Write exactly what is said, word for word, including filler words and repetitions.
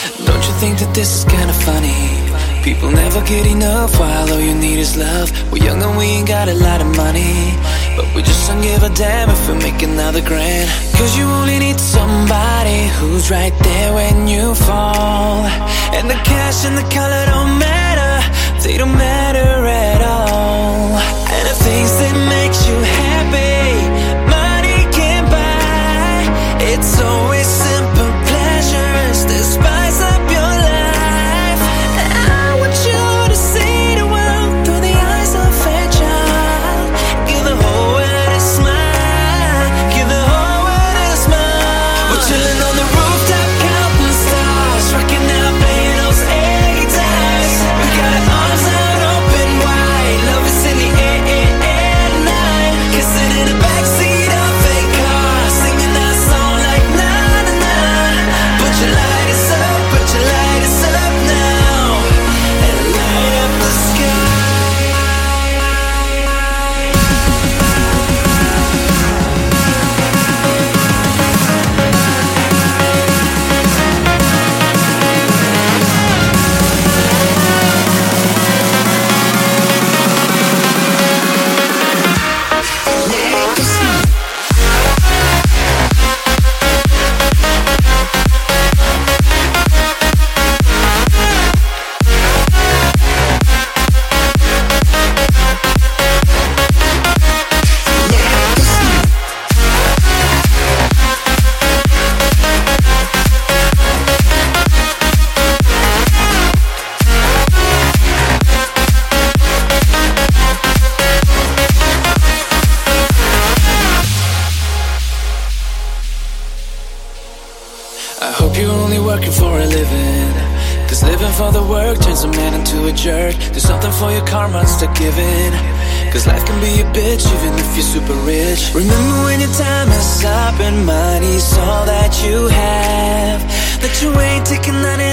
Don't you think that this is kinda funny? People never get enough while all you need is love. We're young and we ain't got a lot of money, but we just don't give a damn if we make another grand. Cause you only need somebody who's right there when you fall. And the cash and the color don't matter, they don't matter at all. And the things that makes you happy, money can't buy. It's always simple pleasures that spice up your life. And I want you to see the world through the eyes of a child. Give the whole world a smile, give the whole world a smile. We're chilling on the rooftop, counting stars, rocking out, playing those air guitars. We got our arms out open wide, love is in the air, air, air tonight. Kissing in the backseat of a car, singing that song like na na na. Put your lighters up, put your lighters up now, and light up the sky. I hope you're only working for a living, cause living for the work turns a man into a jerk. Do something for your karma and start giving, cause life can be a bitch even if you're super rich. Remember when your time is up and money's all that you have, that you ain't taking none